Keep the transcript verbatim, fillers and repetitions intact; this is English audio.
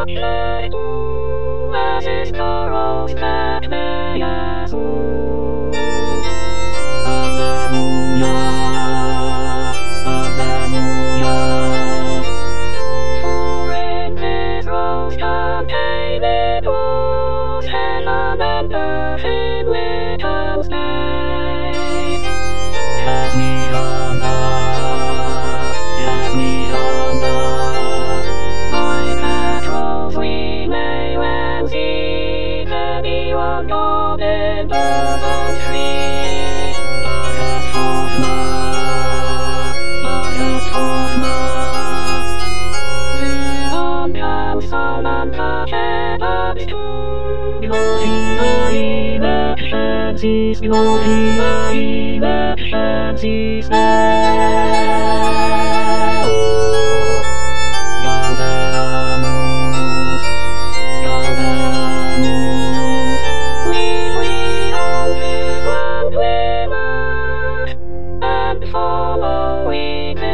As corals that may as Alleluia, Alleluia. For in this rose contained was heaven and earth in little space. Yes, we honor, yes, we honor. Like that rose we may well see anyone God in earth and tree. Bias forma, bias forma. Leon counsel and Kachetas too. Gloria in excelsis, Gloria in excelsis Deo. Gaudeamus, Gaudeamus. We flee on his land we march, and follow we